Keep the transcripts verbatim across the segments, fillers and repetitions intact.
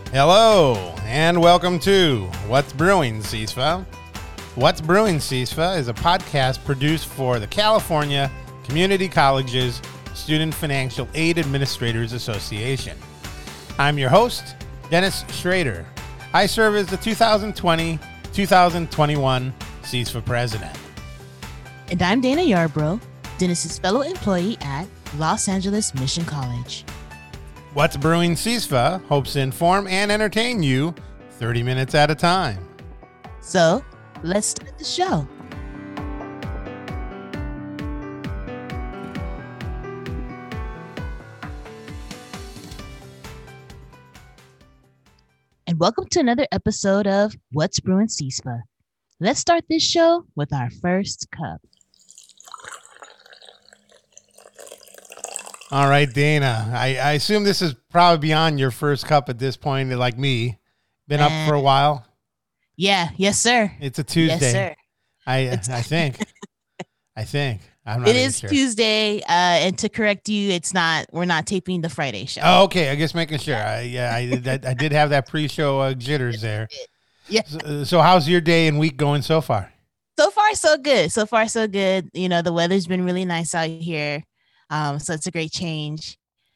Hello, and welcome to What's Brewing, C I S F A. What's Brewing, C I S F A is a podcast produced for the California Community Colleges Student Financial Aid Administrators Association. I'm your host, Dennis Schrader. I serve as the two thousand twenty to two thousand twenty-one C I S F A president. And I'm Dana Yarbrough, Dennis's fellow employee at Los Angeles Mission College. What's Brewing, C I S F A hopes to inform and entertain you thirty minutes at a time. So, let's start the show. And welcome to another episode of What's Brewing, C I S F A. Let's start this show with our first cup. All right, Dana, I, I assume this is probably beyond your first cup at this point, like me. Been up for a while? Yeah, yes, sir. It's a Tuesday. Yes, sir. I I think. I think. I'm not It even is sure. Tuesday, uh, and to correct you, it's not, we're not taping the Friday show. Oh, okay. I guess making sure. I, yeah, I, did- I did have that pre-show uh, jitters there. Yeah. So, so how's your day and week going so far? So far, so good. So far, so good. You know, the weather's been really nice out here. Um, so it's a great change.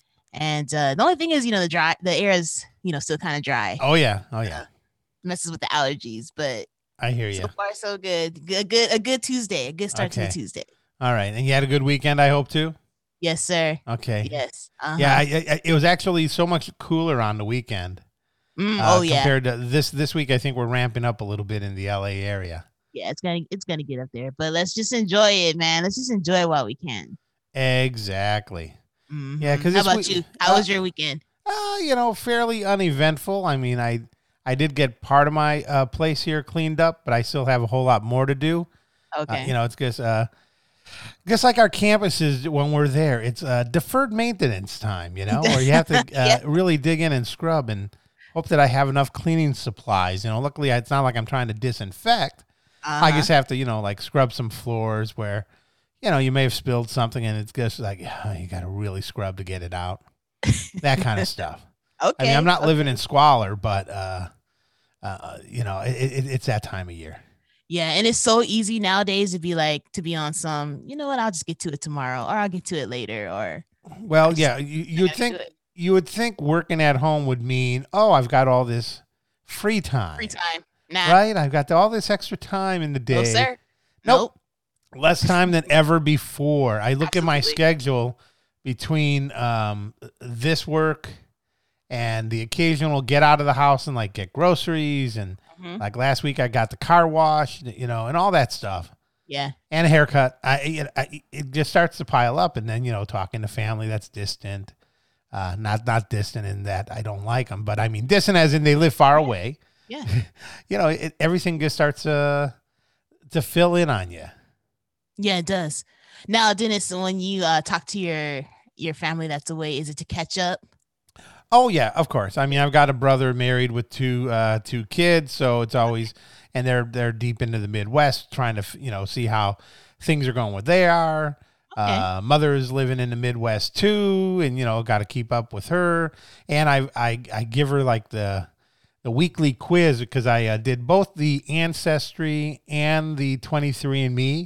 And uh, the only thing is, you know, the dry, the air is, you know, still kind of dry. Oh, yeah. Oh, yeah. Messes with the allergies, but I hear you. so far, so good. Good, good, a good Tuesday, a good start to Okay. the Tuesday. All right. And you had a good weekend, I hope, too? Yes, sir. Okay. Yes. Uh-huh. Yeah, I, I, it was actually so much cooler on the weekend. Mm, uh, oh, yeah. Compared to this this week, I think we're ramping up a little bit in the L A area. Yeah, it's gonna, it's gonna get up there. But let's just enjoy it, man. Let's just enjoy it while we can. Exactly. Mhm. Yeah, 'cause how this about week- you? How uh, was your weekend? Uh, you know, fairly uneventful. I mean, I I did get part of my uh, place here cleaned up, but I still have a whole lot more to do. Okay. Uh, you know, it's just uh, just like our campuses when we're there, it's uh, deferred maintenance time. You know, where you have to uh, Yeah. really dig in and scrub and hope that I have enough cleaning supplies. You know, luckily it's not like I'm trying to disinfect. I Uh-huh. just have to, you know, like scrub some floors where, you know, you may have spilled something and it's just like, oh, you got to really scrub to get it out. That kind of stuff. Okay. I mean, I'm not living in squalor, but, uh, uh, you know, it, it, it's that time of year. Yeah, and it's so easy nowadays to be like, to be on some, you know what, I'll just get to it tomorrow, or I'll get to it later, or Well, just yeah, you, you'd never think do it. you would think working at home would mean, oh, I've got all this free time, free time. Nah. right? I've got all this extra time in the day. No, sir. Nope. Less time than ever before. I look at my Absolutely. schedule between um, this work and the occasional get out of the house and like get groceries. And Mhm. like last week, I got the car wash, you know, and all that stuff Yeah. and a haircut. I, it, I, it just starts to pile up. And then, you know, talking to family that's distant, uh, not, not distant in that I don't like them, but I mean, distant as in they live far away. Yeah. You know, it, everything just starts uh, to fill in on you. Yeah, it does. Now, Dennis, when you uh, talk to your your family that's away, is it to catch up? Oh yeah, of course. I mean, I've got a brother married with two uh, two kids, so it's always, and they're they're deep into the Midwest, trying to you know see how things are going where they are. Okay. Uh, mother is living in the Midwest too, and you know got to keep up with her. And I I I give her like the the weekly quiz because I uh, did both the Ancestry and the twenty-three and me.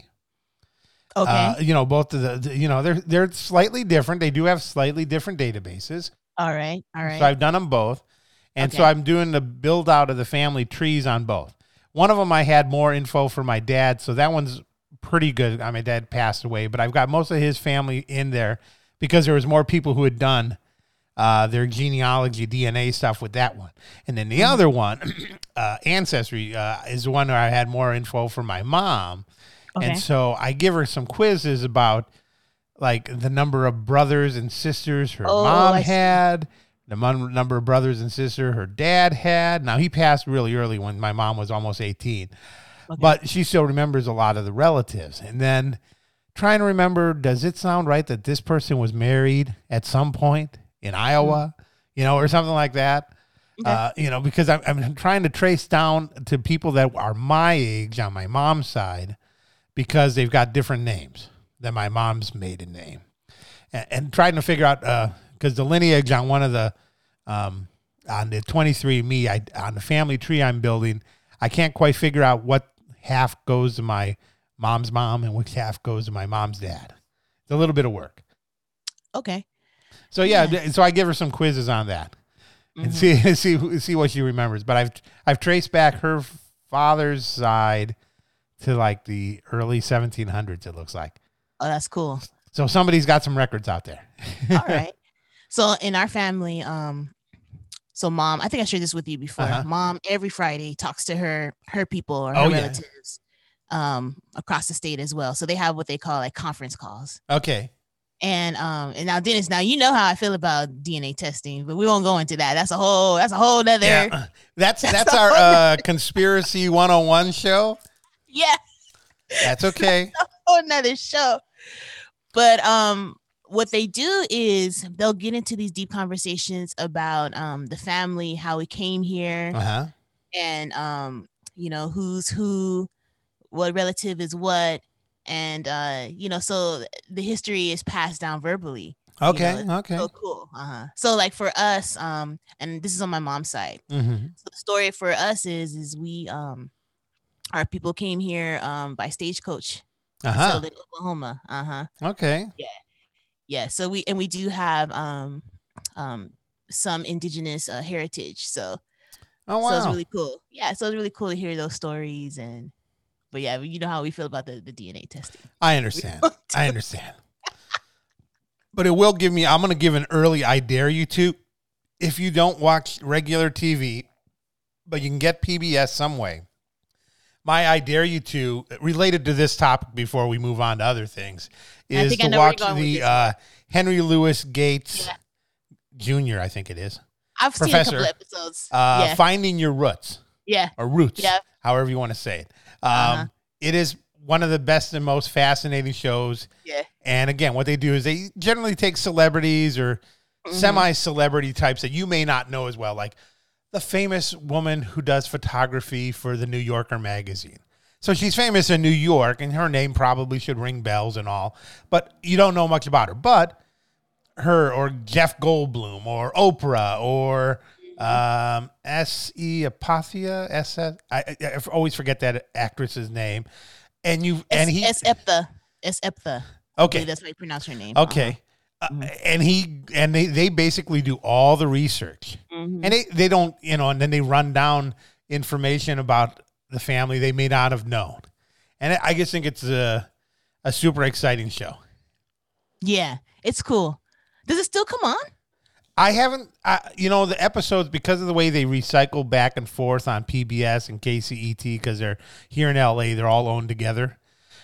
Okay. Uh, you know, both of the, the you know they're they're slightly different. They do have slightly different databases. all right. All right. So I've done them both. And so Okay. I'm doing the build out of the family trees on both. One of them I had more info for my dad, so that one's pretty good. I mean, my dad passed away, but I've got most of his family in there because there was more people who had done uh, their genealogy, D N A stuff with that one. And then the other one, uh, Ancestry, uh, is the one where I had more info for my mom. Okay. And so I give her some quizzes about like the number of brothers and sisters her Oh, mom I see. had, the mon- number of brothers and sisters her dad had. Now he passed really early when my mom was almost eighteen, Okay. but she still remembers a lot of the relatives. And then trying to remember, does it sound right that this person was married at some point in Iowa, you know, or something like that? Okay. Uh, you know, because I'm, I'm trying to trace down to people that are my age on my mom's side because they've got different names than my mom's maiden name. And, and trying to figure out, because the lineage on one of the um, on the twenty-three and me, I on the family tree I'm building, I can't quite figure out what half goes to my mom's mom and which half goes to my mom's dad. It's a little bit of work. Okay. So yeah, Yeah. so I give her some quizzes on that and Mhm. see see see what she remembers. But I've I've traced back her father's side to like the early seventeen hundreds. It looks like. Oh, that's cool. So somebody's got some records out there. All right. So in our family, um, so mom, I think I shared this with you before. Uh-huh. Mom every Friday talks to her her people or her Oh, yeah. relatives um across the state as well. So they have what they call like conference calls. Okay. And um and now Dennis, now you know how I feel about D N A testing, but we won't go into that. That's a whole that's a whole nother yeah. Yeah. That's that's our uh, conspiracy one oh one show. yeah. That's okay. whole nother show. But um what they do is they'll get into these deep conversations about um the family, how we came here, Uh-huh. and um you know who's who, what relative is what, and uh you know so the history is passed down verbally. Okay. You know, Okay. so cool. Uh-huh. So like for us, um and this is on my mom's side. Mm-hmm. So the story for us is is we um our people came here um by stagecoach. Uh-huh. So Oklahoma. Uh-huh. Okay. Yeah, so we and we do have um um some indigenous uh, heritage. So Oh so it's wow. really cool. Yeah, so it's really cool to hear those stories. And but yeah, you know how we feel about the, the D N A testing. I understand. I understand. But it will give me, I'm going to give an early I dare you to, if you don't watch regular T V, but you can get P B S some way. My I dare you to, related to this topic before we move on to other things, I is think I to know where you're watch going with the this uh, Henry Louis Gates Yeah. Junior, I think it is, I've Professor, seen a couple episodes. uh, yeah, Finding Your Roots, yeah, or Roots, Yeah. however you want to say it. Um, Uh-huh. It is one of the best and most fascinating shows. yeah. And again, what they do is they generally take celebrities or Mhm. semi-celebrity types that you may not know as well, like the famous woman who does photography for the New Yorker magazine. So she's famous in New York, and her name probably should ring bells and all, but you don't know much about her. But her, or Jeff Goldblum, or Oprah, or um, S E Apothea, S S. I, I, I always forget that actress's name. And you and he Es Eptha. Es Eptha. okay. That's how you pronounce her name. Okay. Uh, Mhm. and he and they, they basically do all the research, Uh-huh. Mhm. and they, they don't, you know, and then they run down information about the family they may not have known. And I I just think it's a, a super exciting show. Yeah, it's cool. Does it still come on? I haven't, I, you know, the episodes, because of the way they recycle back and forth on P B S and K C E T, because they're here in L A, they're all owned together.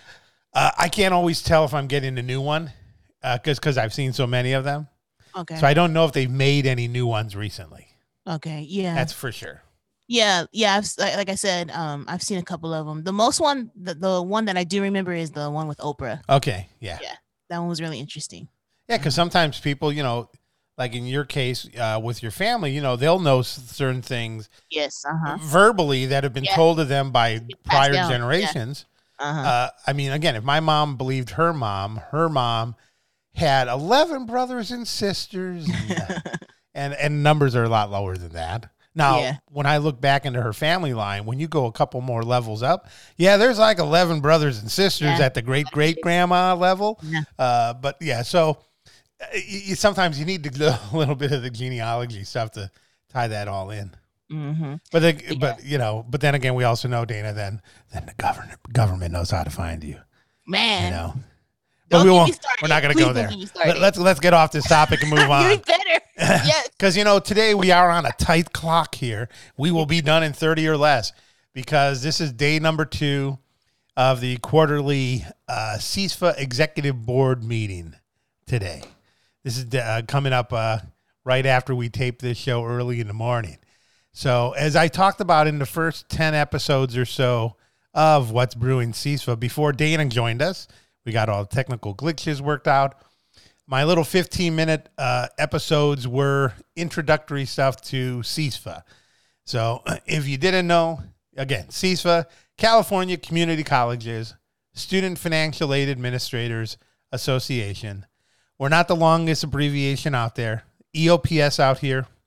Uh, I can't always tell if I'm getting a new one because because I've seen so many of them. Okay. So I don't know if they've made any new ones recently. Okay. Yeah. That's for sure. Yeah, yeah. I've, like like I said, um, I've seen a couple of them. The most one, the, the one that I do remember is the one with Oprah. Okay. Yeah. Yeah, that one was really interesting. Yeah. Because sometimes people, you know, like in your case uh, with your family, you know, they'll know s- certain things Yes. Uh huh. verbally that have been Yeah. told to them by passed prior down. Yeah. generations. Uh huh. Uh, I mean, again, if my mom believed her mom, her mom had eleven brothers and sisters, and, uh, and, and numbers are a lot lower than that. Now, Yeah. when I look back into her family line, when you go a couple more levels up, yeah, there's like eleven brothers and sisters Yeah. at the great great grandma level. Yeah. Uh, but yeah, so uh, you, you, sometimes you need to do a little bit of the genealogy stuff to tie that all in. Mm-hmm. But the, but you know, but then again, we also know, Dana, then then the government government knows how to find you. Man. You know. Don't But we get me won't. started. We're not going to Please go don't there. get me Let, started. let's let's get off this topic and move You on. better. Yes. Because you know, today we are on a tight clock here. We will be done in thirty or less because this is day number two of the quarterly uh, C I S F A Executive Board meeting today. This is uh, coming up uh, right after we tape this show early in the morning. So as I talked about in the first ten episodes or so of What's Brewing C I S F A, before Dana joined us, we got all the technical glitches worked out. My little fifteen-minute uh, episodes were introductory stuff to C I S F A. So if you didn't know, again, C I S F A, California Community Colleges, Student Financial Aid Administrators Association. We're not the longest abbreviation out there. E O P S out here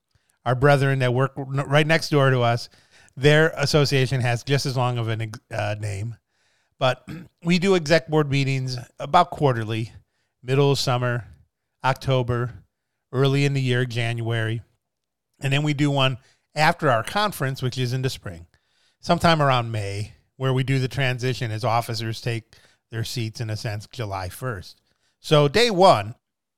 our brethren that work right next door to us, their association has just as long of a uh, name. But we do exec board meetings about quarterly, middle of summer, October, early in the year, January. And then we do one after our conference, which is in the spring, sometime around May, where we do the transition as officers take their seats, in a sense, July first. So day one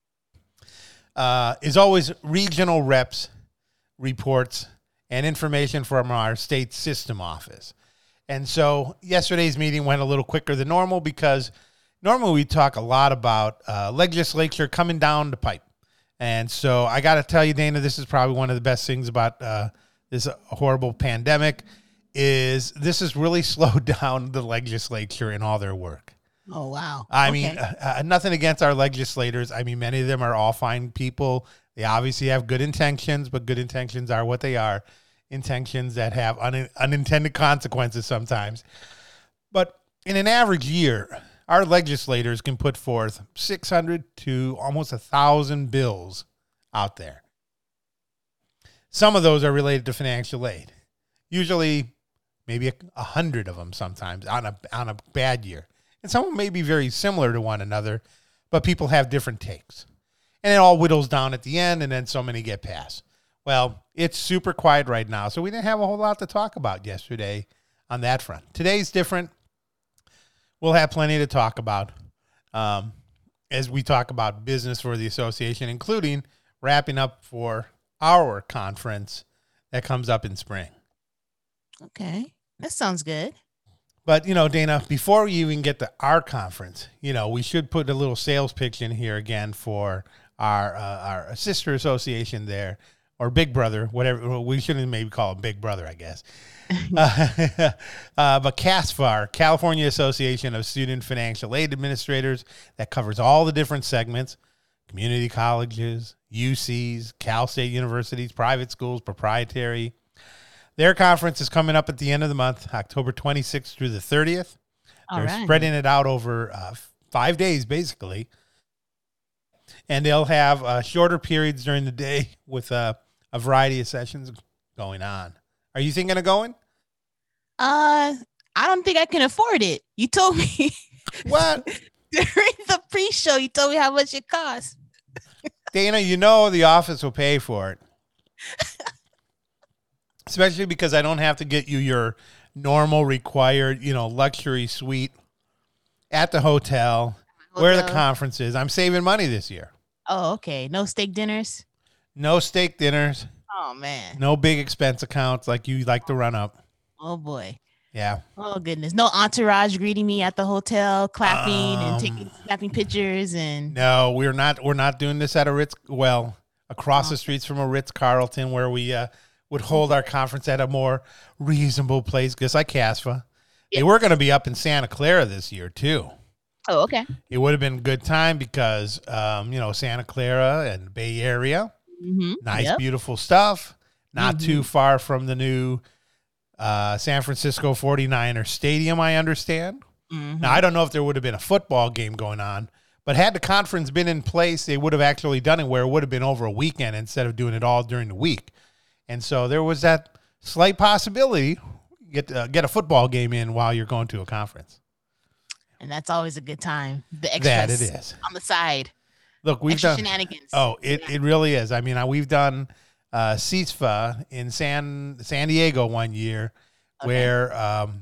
uh, is always regional reps, reports, and information from our state system office. And so yesterday's meeting went a little quicker than normal because normally we talk a lot about uh, legislature coming down the pipe. And so I got to tell you, Dana, this is probably one of the best things about uh, this horrible pandemic is this has really slowed down the legislature in all their work. Oh, wow. I okay. mean, uh, uh, nothing against our legislators. I mean, many of them are all fine people. They obviously have good intentions, but good intentions are what they are. Intentions that have un- unintended consequences sometimes. But in an average year, our legislators can put forth six hundred to almost one thousand bills out there. Some of those are related to financial aid. Usually maybe a, a hundred of them sometimes on a on a bad year. And some of them may be very similar to one another, but people have different takes. And it all whittles down at the end, and then so many get passed. Well, it's super quiet right now, so we didn't have a whole lot to talk about yesterday on that front. Today's different. We'll have plenty to talk about um, as we talk about business for the association, including wrapping up for our conference that comes up in spring. Okay, that sounds good. But, you know, Dana, before we even get to our conference, you know, we should put a little sales pitch in here again for our uh, our sister association there, or Big Brother, whatever. We shouldn't maybe call him Big Brother, I guess. uh, uh, but CASFAR, California Association of Student Financial Aid Administrators, that covers all the different segments, community colleges, U Cs, Cal State universities, private schools, proprietary. Their conference is coming up at the end of the month, October twenty-sixth through the thirtieth. All They're right. spreading it out over uh, five days, basically. And they'll have uh, shorter periods during the day with uh, a variety of sessions going on. Are you thinking of going? Uh, I don't think I can afford it. You told me What? during the pre-show. You told me how much it costs. Dana, you know the office will pay for it. Especially because I don't have to get you your normal required, you know, luxury suite at the hotel, hotel where the conference is. I'm saving money this year. Oh, okay. No steak dinners? No steak dinners. Oh, man. No big expense accounts like you like to run up. Oh, boy. Yeah. Oh, goodness. No entourage greeting me at the hotel, clapping Um, and taking snapping pictures. And No, we're not We're not doing this at a Ritz. Well, across oh. the streets from a Ritz-Carlton where we uh, would hold our conference at a more reasonable place, just like CASFA. Yeah. They were going to be up in Santa Clara this year, too. Oh, okay. It would have been a good time because, um, you know, Santa Clara and Bay Area, mm-hmm. nice, yep. beautiful stuff. Not mm-hmm. too far from the new uh, San Francisco forty-niners stadium, I understand. Mm-hmm. Now, I don't know if there would have been a football game going on, but had the conference been in place, they would have actually done it where it would have been over a weekend instead of doing it all during the week. And so there was that slight possibility get uh, get a football game in while you're going to a conference. And that's always a good time. The extras that it is on the side. Look, we've Extra done shenanigans. Oh, it, yeah. it really is. I mean, we've done uh, C I S F A in San San Diego one year, okay. where um,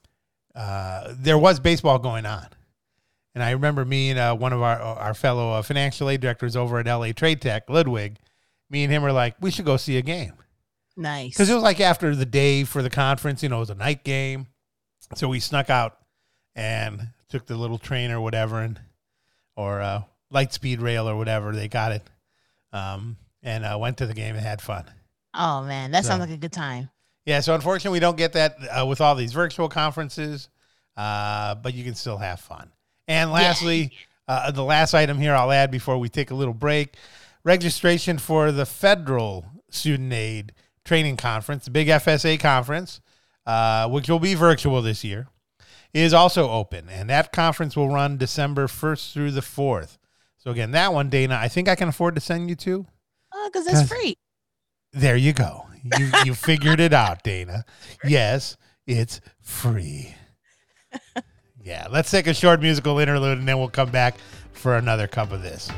uh, there was baseball going on, and I remember me and uh, one of our our fellow uh, financial aid directors over at L A Trade Tech, Ludwig, me and him were like, we should go see a game. Nice, because it was like after the day for the conference, you know, it was a night game, so we snuck out and took the little train or whatever, and or uh, light speed rail or whatever they got it, um, and uh, went to the game and had fun. Oh man, that so, sounds like a good time. Yeah, so unfortunately we don't get that uh, with all these virtual conferences, uh, but you can still have fun. And lastly, yeah. uh, the last item here I'll add before we take a little break: registration for the Federal Student Aid Training Conference, the big F S A conference, uh, which will be virtual this year, is also open. And that conference will run December first through the fourth. So again, that one, Dana, I think I can afford to send you to. Oh, because that's free. There you go. You you figured it out, Dana. Yes, it's free. Yeah, let's take a short musical interlude, and then we'll come back for another cup of this.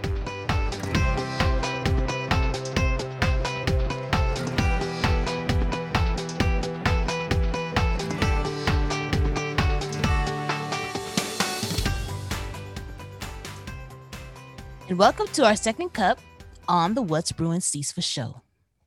And welcome to our second cup on the What's Brewing C I S F A show.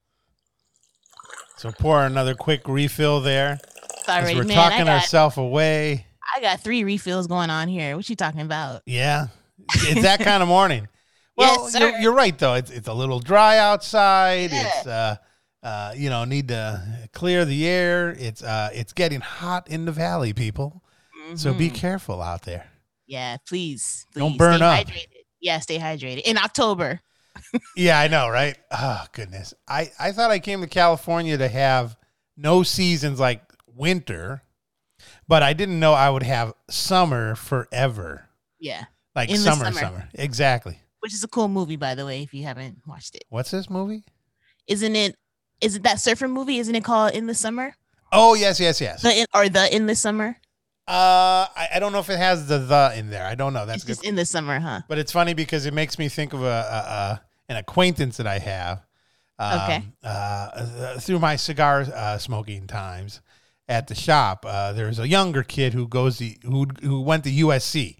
So pour another quick refill there. Sorry, we're man, talking got, ourselves away. I got three refills going on here. What you talking about? Yeah, it's that kind of morning. Well, yes, sir. You're, you're right though. It's it's a little dry outside. Yeah. It's uh uh you know need to clear the air. It's uh it's getting hot in the valley, people. Mm-hmm. So be careful out there. Yeah, please, please don't burn stay up. Hydrated. Yeah, stay hydrated in October. Yeah, I know, right? Oh, goodness. I, I thought I came to California to have no seasons like winter, but I didn't know I would have summer forever. Yeah. Like in summer, summer, summer. Exactly. Which is a cool movie, by the way, if you haven't watched it. What's this movie? Isn't it, is it that surfer movie? Isn't it called In the Summer? Oh, yes, yes, yes. The in, or The In the Summer? Uh, I, I don't know if it has the the in there. I don't know. That's it's just good. In the Summer, huh? But it's funny because it makes me think of a, a, a an acquaintance that I have. Um, Okay. Uh, through my cigar uh, smoking times at the shop, uh, there's a younger kid who goes to, who who went to U S C,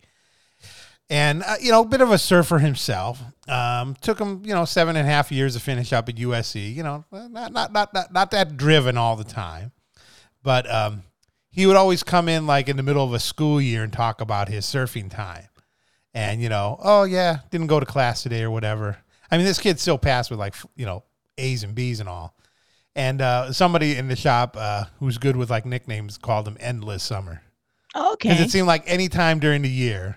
and uh, you know, a bit of a surfer himself. Um, took him, you know, seven and a half years to finish up at U S C. You know, not not not not, not that driven all the time, but um. He would always come in like in the middle of a school year and talk about his surfing time. And, you know, oh, yeah, didn't go to class today or whatever. I mean, this kid still passed with like, you know, A's and B's and all. And uh, somebody in the shop uh, who's good with like nicknames called him Endless Summer. Oh, okay. Because it seemed like any time during the year,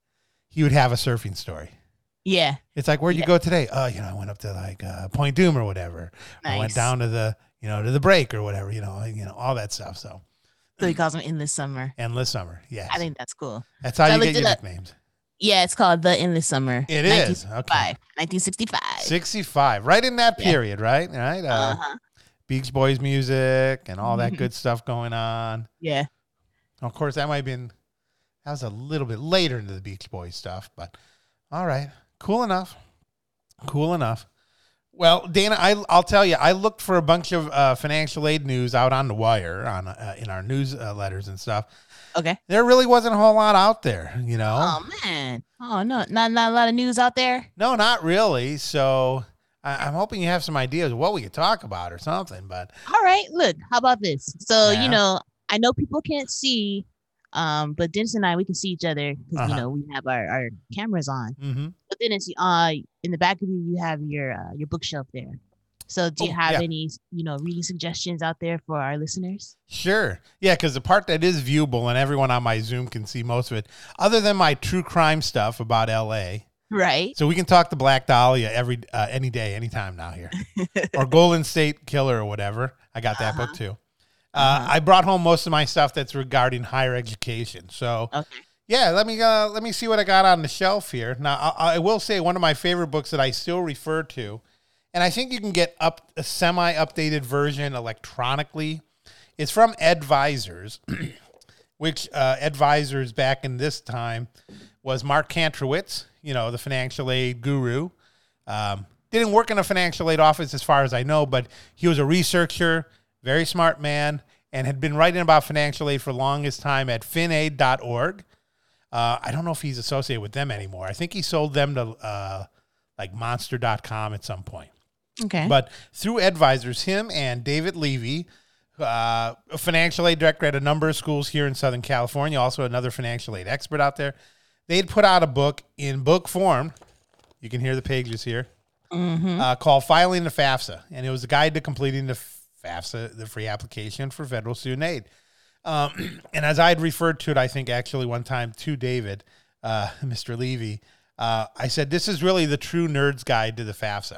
he would have a surfing story. Yeah. It's like, where'd yeah. you go today? Oh, you know, I went up to like uh, Point Doom or whatever. Nice. I went down to the, you know, to the break or whatever, you know, you know, all that stuff. So. So he calls them Endless Summer. Endless Summer, yes. I think that's cool. That's how so you get your up. nicknames. Yeah, it's called The Endless Summer. It is. Okay. nineteen sixty-five. sixty-five. Right in that yeah. period, right? Right. Uh, uh-huh. Beach Boys music and all that good stuff going on. Yeah. Of course, that might have been, that was a little bit later into the Beach Boys stuff, but all right. Cool enough. Cool enough. Well, Dana, I, I'll tell you, I looked for a bunch of uh, financial aid news out on the wire, on uh, in our newsletters and stuff. Okay. There really wasn't a whole lot out there, you know. Oh man. Oh no, not not a lot of news out there. No, not really. So I, I'm hoping you have some ideas of what we could talk about or something. But all right, look, how about this? So yeah. you know, I know people can't see, um, but Dennis and I we can see each other because uh-huh. you know we have our, our cameras on. Mm-hmm. But then it's uh in the back of you you have your uh, your bookshelf there. So do you oh, have yeah. any, you know, reading suggestions out there for our listeners? Sure. Yeah, because the part that is viewable and everyone on my Zoom can see most of it, other than my true crime stuff about L A. Right. So we can talk to Black Dahlia every uh, any day, anytime now here. Or Golden State Killer or whatever. I got that uh-huh. book too. Uh, uh-huh. I brought home most of my stuff that's regarding higher education. So okay. yeah, let me uh, let me see what I got on the shelf here. Now, I, I will say one of my favorite books that I still refer to, and I think you can get up a semi-updated version electronically. It's from Advisors, which uh, Advisors back in this time was Mark Kantrowitz, you know, the financial aid guru. Um, didn't work in a financial aid office as far as I know, but he was a researcher, very smart man, and had been writing about financial aid for the longest time at finaid dot org. Uh, I don't know if he's associated with them anymore. I think he sold them to uh, like monster dot com at some point. Okay. But through Advisors, him and David Levy, uh, a financial aid director at a number of schools here in Southern California, also another financial aid expert out there, they had put out a book in book form. You can hear the pages here, mm-hmm. uh, called Filing the FAFSA. And it was a guide to completing the FAFSA, the free application for federal student aid. Um, and as I had referred to it, I think actually one time to David, uh, Mister Levy, uh, I said, this is really the true nerd's guide to the FAFSA.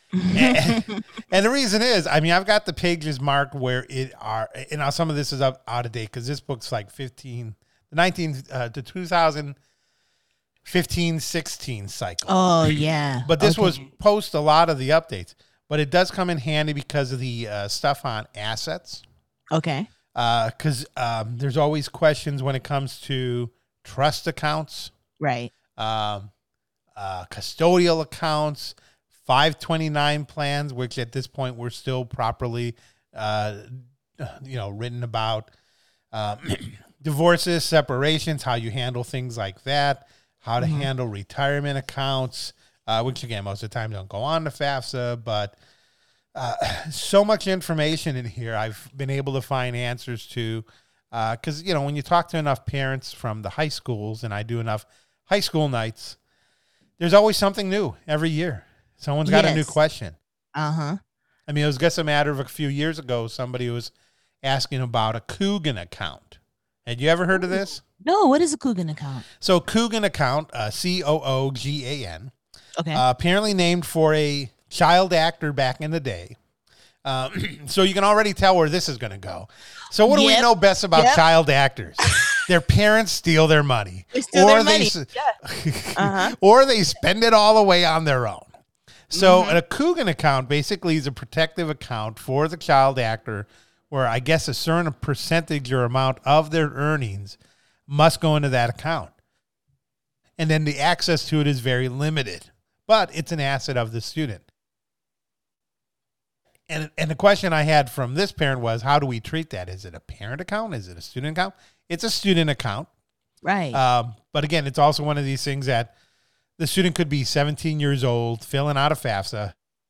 and, and the reason is, I mean, I've got the pages marked where it are, and now some of this is up out of date because this book's like fifteen, the nineteen uh, to two thousand fifteen, sixteen cycle. Oh yeah. But this okay. was post a lot of the updates. but it does come in handy because of the uh, stuff on assets. Okay. Because uh, um, there's always questions when it comes to trust accounts, right? Um, uh, custodial accounts, five twenty-nine plans, which at this point we're still properly, uh, you know, written about. Um, divorces, separations, how you handle things like that, how to mm-hmm. handle retirement accounts, uh, which again most of the time don't go on to FAFSA, but. Uh, so much information in here I've been able to find answers to because, uh, you know, when you talk to enough parents from the high schools, and I do enough high school nights, there's always something new every year. Someone's got yes. a new question. Uh-huh. I mean, it was just a matter of a few years ago, somebody was asking about a Coogan account. Had you ever heard of this? No, what is a Coogan account? So Coogan account, uh, C O O G A N, okay. uh, apparently named for a child actor back in the day. Um, so you can already tell where this is going to go. So what do yep. we know best about yep. child actors? Their parents steal their money. They steal or their they, money. Yeah. Uh-huh. Or they spend it all away on their own. So mm-hmm. a Coogan account basically is a protective account for the child actor where I guess a certain percentage or amount of their earnings must go into that account. And then the access to it is very limited. But it's an asset of the student. And and the question I had from this parent was, how do we treat that? Is it a parent account? Is it a student account? It's a student account. Right. Um, but again, it's also one of these things that the student could be seventeen years old, filling out a FAFSA,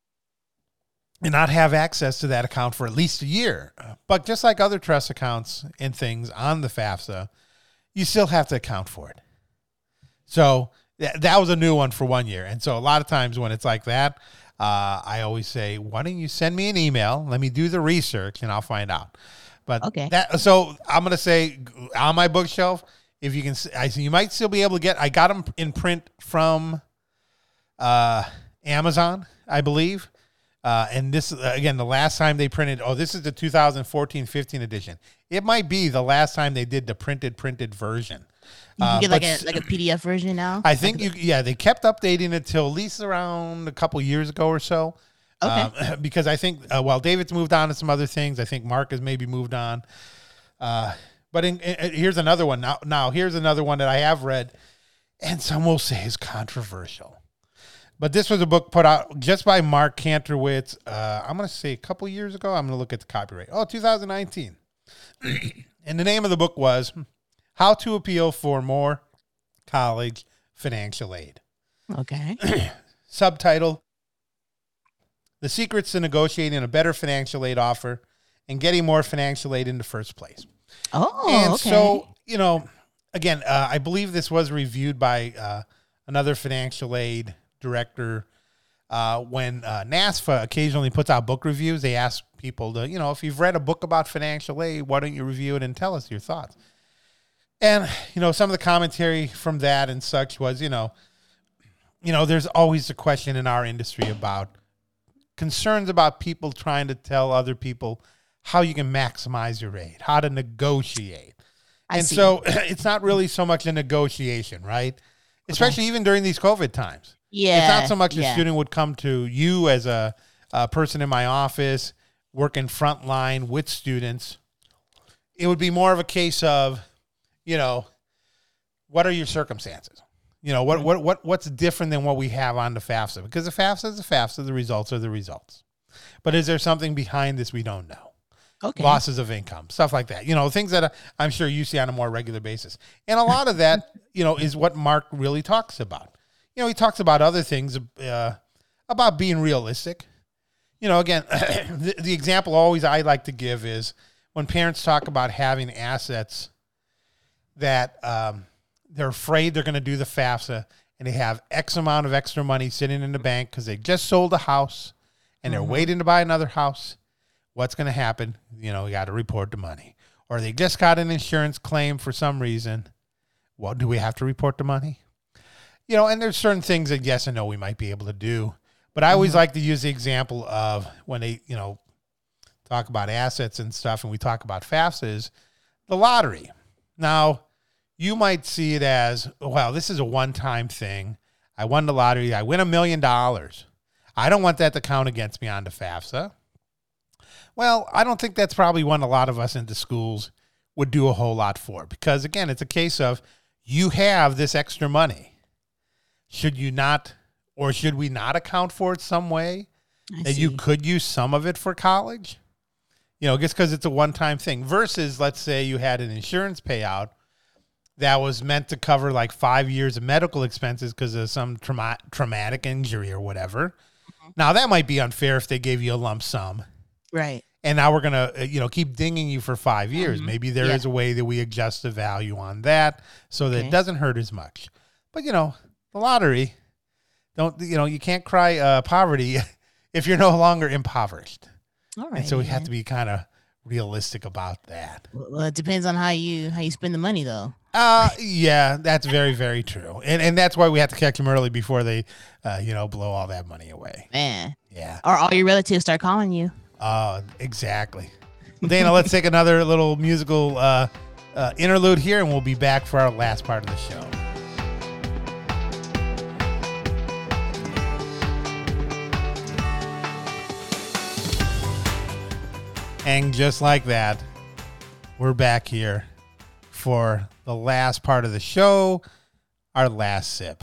and not have access to that account for at least a year. But just like other trust accounts and things on the FAFSA, you still have to account for it. So th- that was a new one for one year. And so a lot of times when it's like that, Uh, I always say, why don't you send me an email? Let me do the research and I'll find out. But okay. that, so I'm going to say on my bookshelf, if you can, I you might still be able to get, I got them in print from uh, Amazon, I believe. Uh, and this, again, the last time they printed, oh, this is the two thousand fourteen fifteen edition. It might be the last time they did the printed, printed version. You can get uh, like a like a P D F version now? I think you yeah, they kept updating it till at least around a couple years ago or so. Okay. Um, because I think uh, while David's moved on to some other things, I think Mark has maybe moved on. Uh, but in, in, here's another one. Now, now here's another one that I have read, and some will say is controversial. But this was a book put out just by Mark Kantrowitz. Uh, I'm going to say a couple years ago. I'm going to look at the copyright. Oh, two thousand nineteen. And the name of the book was How to Appeal for More College Financial Aid. Okay. Subtitle, The Secrets to Negotiating a Better Financial Aid Offer and Getting More Financial Aid in the First Place. Oh, and okay. so, you know, again, uh, I believe this was reviewed by uh, another financial aid director. Uh, when uh, NASFA occasionally puts out book reviews, they ask people to, you know, if you've read a book about financial aid, why don't you review it and tell us your thoughts? And, you know, some of the commentary from that and such was, you know, you know, there's always a question in our industry about concerns about people trying to tell other people how you can maximize your aid, how to negotiate. I and see. so it's not really so much a negotiation, right? Especially okay. even during these COVID times. Yeah. It's not so much yeah. a student would come to you as a, a person in my office working frontline with students. It would be more of a case of, you know, what are your circumstances? You know, what, what, what, what's different than what we have on the FAFSA? Because the FAFSA is the FAFSA, the results are the results. But is there something behind this we don't know? Okay. Losses of income, stuff like that. You know, things that I'm sure you see on a more regular basis. And a lot of that, you know, is what Mark really talks about. You know, he talks about other things, uh, about being realistic. You know, again, the, the example always I like to give is when parents talk about having assets that um, they're afraid they're going to do the FAFSA and they have X amount of extra money sitting in the bank because they just sold a house and they're mm-hmm. waiting to buy another house. What's going to happen? You know, we got to report the money. Or they just got an insurance claim for some reason. Well, do we have to report the money? You know, and there's certain things that yes and no we might be able to do. But I always mm-hmm. like to use the example of when they, you know, talk about assets and stuff and we talk about FAFSA is the lottery. Now, you might see it as, well, this is a one-time thing. I won the lottery. I win a million dollars. I don't want that to count against me onto FAFSA. Well, I don't think that's probably one a lot of us into schools would do a whole lot for, because again, it's a case of you have this extra money. Should you not, or should we not account for it some way I that see. you could use some of it for college? You know, just because it's a one-time thing versus, let's say you had an insurance payout that was meant to cover like five years of medical expenses because of some trauma- traumatic injury or whatever. Mm-hmm. Now, that might be unfair if they gave you a lump sum. Right. And now we're going to, you know, keep dinging you for five years. Mm-hmm. Maybe there Yeah. is a way that we adjust the value on that so that Okay. it doesn't hurt as much. But, you know, the lottery, don't, you know, you can't cry uh, poverty if you're no longer impoverished. All right. And so we have man. to be kind of realistic about that. Well, it depends on how you how you spend the money, though. Uh, yeah, that's very, very true. And and that's why we have to catch them early before they, uh, you know, blow all that money away. Man. Yeah. Or all your relatives start calling you. Uh, exactly. Well, Dana, let's take another little musical uh, uh, interlude here, and we'll be back for our last part of the show. And just like that, we're back here for the last part of the show, our last sip.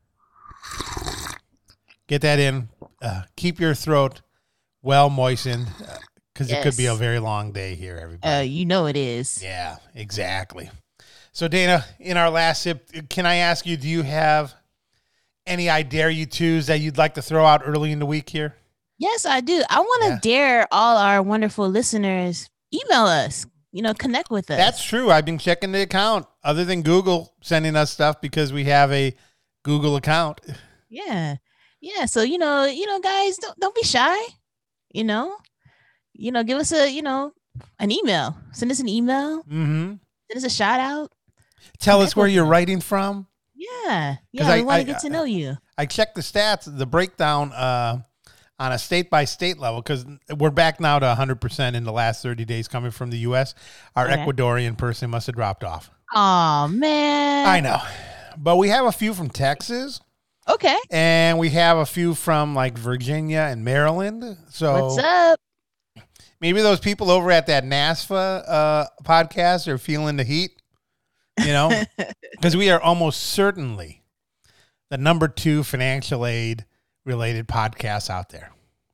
Get that in. Uh, keep your throat well moistened, because it could be a Yes. very long day here, everybody. Uh, you know it is. Yeah, exactly. So, Dana, in our last sip, can I ask you, do you have any I Dare You twos that you'd like to throw out early in the week here? Yes, I do. I want to Yeah. dare all our wonderful listeners, email us, you know, connect with us. That's true. I've been checking the account, other than Google sending us stuff, because we have a Google account. Yeah. Yeah. So, you know, you know, guys, don't don't be shy. You know, you know, give us a, you know, an email. Send us an email. Mm-hmm. Send us a shout out. Tell Connect us where with you're us. writing from. Yeah. 'Cause Yeah. I- we want I- to get to know you. I checked the stats, the breakdown uh, on a state by state level, because we're back now to one hundred percent in the last thirty days coming from the U S. Our Okay. Ecuadorian person must have dropped off. Oh, man. I know. But we have a few from Texas, Okay. and we have a few from like Virginia and Maryland. So What's up? maybe those people over at that NASFA uh, podcast are feeling the heat, you know, because we are almost certainly the number two financial aid related podcast out there.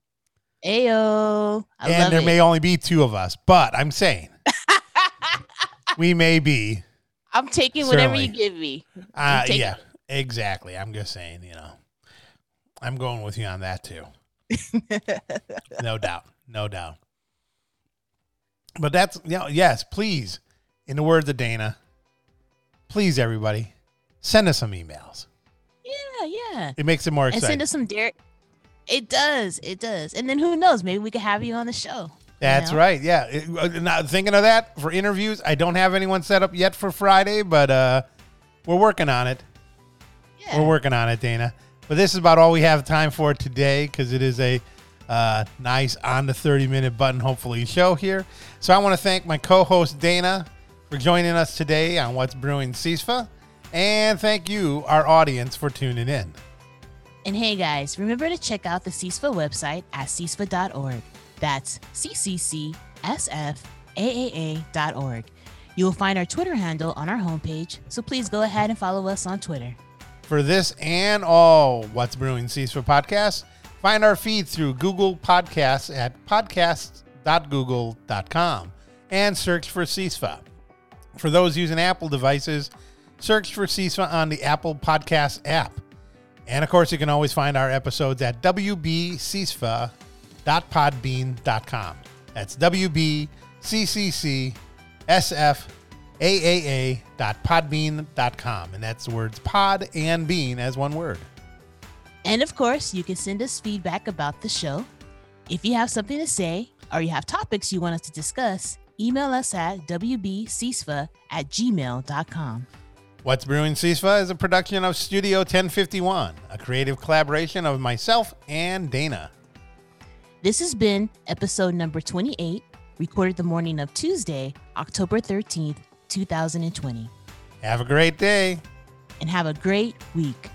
Ayo. I and love there it. may only be two of us, but I'm saying we may be. I'm taking whatever Certainly. you give me. Uh, taking yeah, exactly. I'm just saying, you know, I'm going with you on that too. No doubt. No doubt. But that's, you know, yes, please, in the words of Dana, please, everybody, send us some emails. Yeah, yeah. It makes it more And exciting. send us some Derek. It does. It does. And then who knows? Maybe we could have you on the show. That's know? right. Yeah. It- uh, now, thinking of that for interviews, I don't have anyone set up yet for Friday, but uh, we're working on it. Yeah. We're working on it, Dana. But this is about all we have time for today, because it is a uh, nice on the thirty minute button, hopefully, show here. So I want to thank my co-host Dana for joining us today on What's Brewing C I S F A. And thank you, our audience, for tuning in. And hey, guys, remember to check out the C I S F A website at c s f a dot org. That's C C C S F A A A dot org. You will find our Twitter handle on our homepage, so please go ahead and follow us on Twitter. For this and all What's Brewing C I S F A podcasts, find our feed through Google Podcasts at podcasts dot google dot com and search for C I S F A. For those using Apple devices, search for C I S F A on the Apple Podcast app. And of course, you can always find our episodes at w b c c s f a dot podbean dot com. That's w b c c c s f a a a dot podbean dot com. And that's the words pod and bean as one word. And of course, you can send us feedback about the show. If you have something to say or you have topics you want us to discuss, email us at w b c s f a at gmail dot com. What's Brewing C I S F A is a production of Studio ten fifty-one, a creative collaboration of myself and Dana. This has been episode number twenty-eight, recorded the morning of Tuesday, October thirteenth, two thousand twenty. Have a great day. And have a great week.